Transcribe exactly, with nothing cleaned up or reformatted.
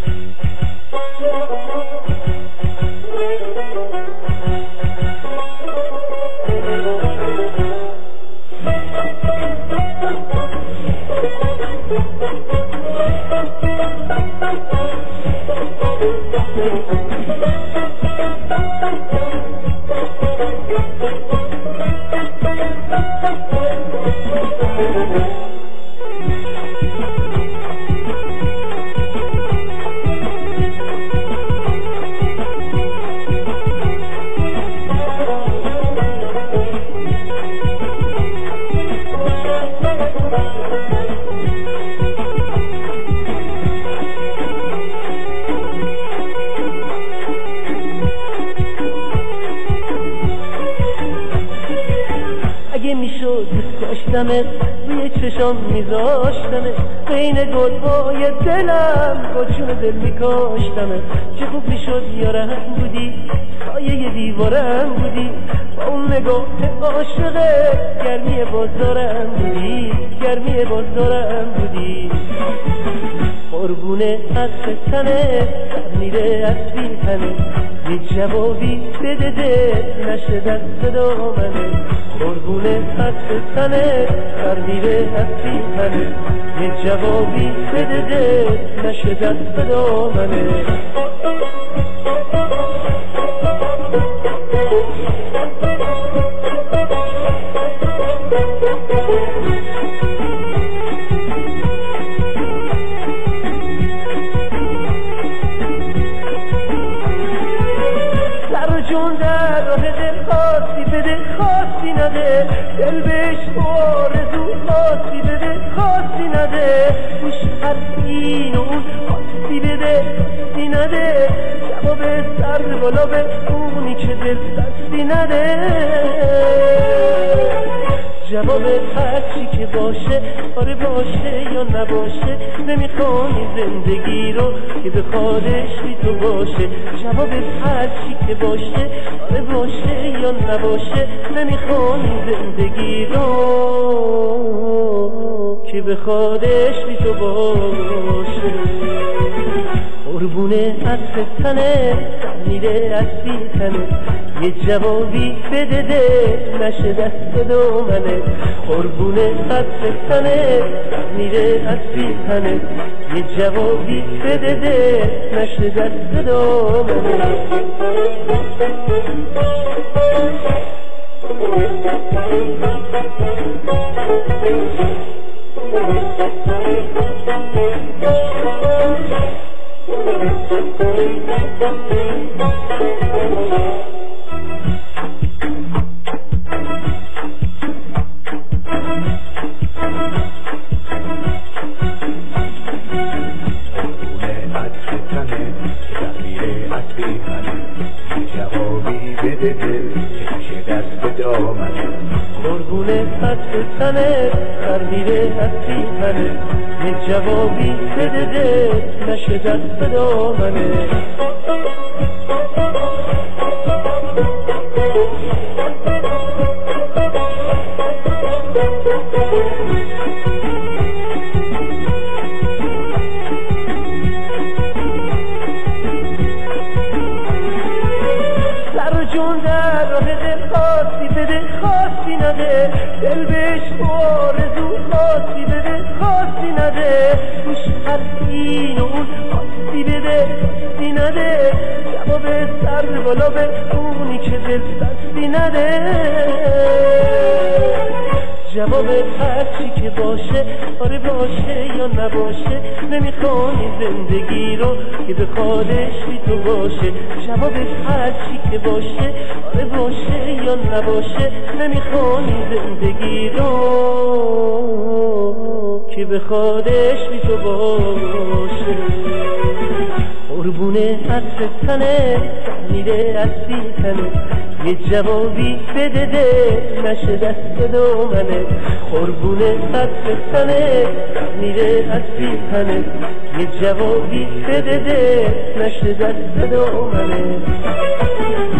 روی چشام میذاشتمه بین گلهای دلم با جون دل میکاشتمه چه خوب میشد یارم بودی سایه دیوارم بودی با اون نگاه عاشقه گرمی بازارم بودی گرمی بازارم بودی قربونه عطر تنه در میره از بیتنه یه جوابی بده ده نشه دست دامنه قربونه عطر تنه در میره از بیتنه یه جوابی بده ده نشه دست دامنه دل بهش آرزو خاصی بده خاصی نده گوش حرفین و اون خاصی بده خاصی نده جواب سرد بالا به اونی که دل دستی نده جواب هرچی که باشه آره باشه یا نباشه نمیخوانی زندگی رو که بخوادش بی تو باشه جواب هرچی که باشه آره باشه یا نباشه نمیخوانی زندگی رو که بخوادش بی تو باشه قربونه عطر تنه میره از بیتنه یه جوابی بده ده نشه دست دامنه قربونه عطر تنه میره از بیتنه یه جوابی بده ده نشه دست دامنه قربونه عطر تنه در میره از بیتنه یه جوابی بده ده نشه دست دامنه سر و جون در راه دل خاصی بده خاصی نده دل بهش آرزو خاصی بده خاصی نده گوش حرفین و اون خاصی بده خاصی نده جواب سرد بالا به اونی که دل دستی نده جواب هرچی که باشه آره باشه یا نباشه نمیخوانی زندگی رو که بخوادش بی تو باشه جواب هرچی که باشه آره باشه یا نباشه نمیخوانی زندگی رو که بخوادش بی تو باشه قربونه عطر تنه میره از بیتنه یه جوابی بده ده نشه دست دامنه قربونه عطر تنه میره از بیتنه یه جوابی بده ده نشه دست دامنه